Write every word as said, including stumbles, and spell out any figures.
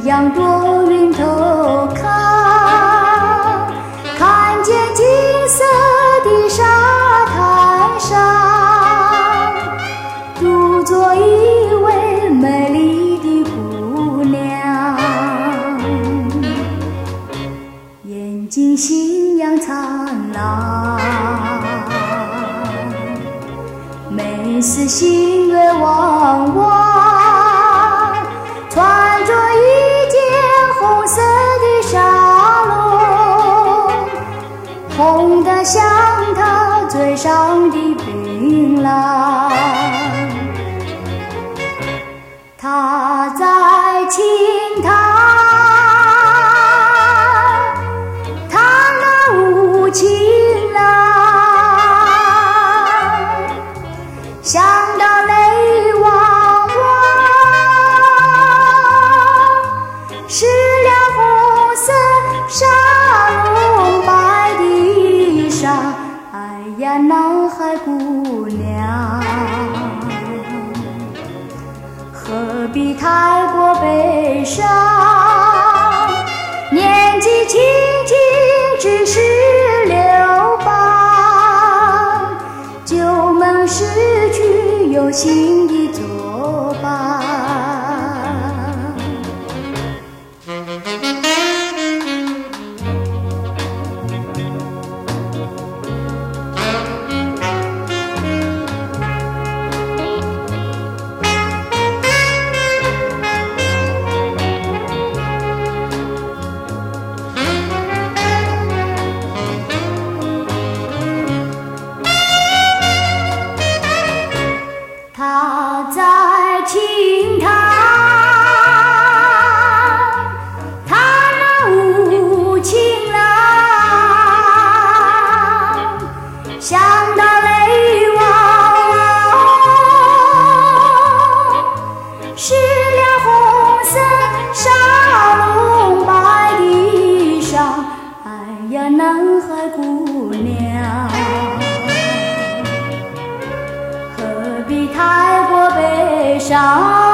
仰多云头看，看见金色的沙滩上，独坐一位美丽的姑娘，眼睛星样灿烂，眉似新月弯弯，穿着一件红色的纱笼，红得像她嘴上的槟榔。她在轻弹她那无情郎，想到泪汪汪，湿了红色纱笼白的衣裳。哎呀，男孩姑娘，何必太过悲伤？年纪轻轻只是六八，就能失去有心的作伴。她在轻弹她那无情郎，想到泪汪汪，湿了红色纱笼白的衣裳。哎呀，男孩姑娘，何必太过悲伤？